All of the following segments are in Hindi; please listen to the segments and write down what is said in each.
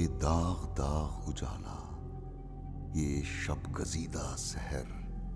दाग दाग उजाला, ये शब गजीदा सहर,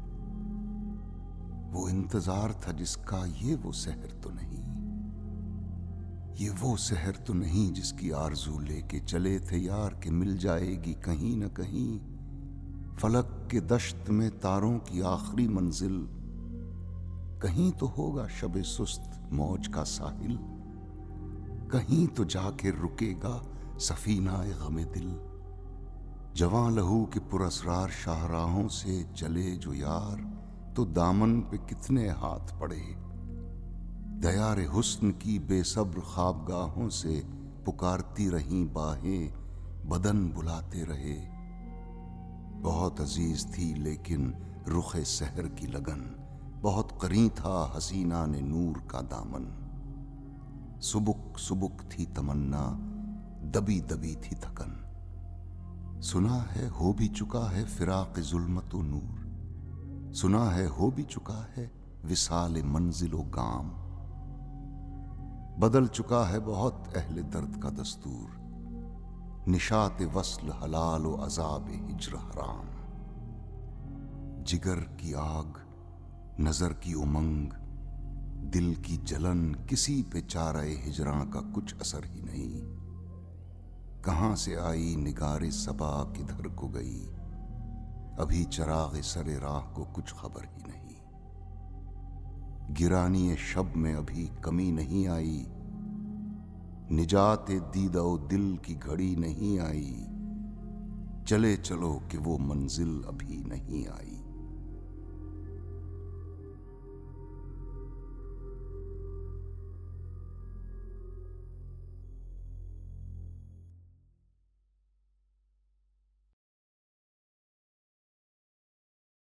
वो इंतजार था जिसका ये वो सहर तो नहीं, ये वो सहर तो नहीं जिसकी आरजू लेके चले थे यार के मिल जाएगी कहीं न कहीं। फलक के दश्त में तारों की आखिरी मंजिल, कहीं तो होगा शबे सुस्त मौज का साहिल, कहीं तो जाके रुकेगा सफीना ए गमे दिल। जवां लहू के पुरस्रार शाहराहों से चले जो यार, तो दामन पे कितने हाथ पड़े। दयारे हुस्न की बेसब्र ख्वाबगाहों से पुकारती रहीं बाहें, बदन बुलाते रहे। बहुत अजीज थी लेकिन रुखे सहर की लगन, बहुत करीं था हसीना ने नूर का दामन। सुबुक सुबुक थी तमन्ना, दबी दबी थी थकन। सुना है हो भी चुका है फिराक जुल्मत व नूर, सुना है हो भी चुका है विसाल मंजिलो गाम। बदल चुका है बहुत अहले दर्द का दस्तूर, निशात वस्ल हलाल व अजाब हिज्र हराम। जिगर की आग, नजर की उमंग, दिल की जलन, किसी पे चारे हिजरां का कुछ असर ही नहीं। कहां से आई निगारे सबा किधर को गई, अभी चराग सरे राह को कुछ खबर ही नहीं। गिरानी शब में अभी कमी नहीं आई, निजात दीदा दिल की घड़ी नहीं आई। चले चलो कि वो मंजिल अभी नहीं आई।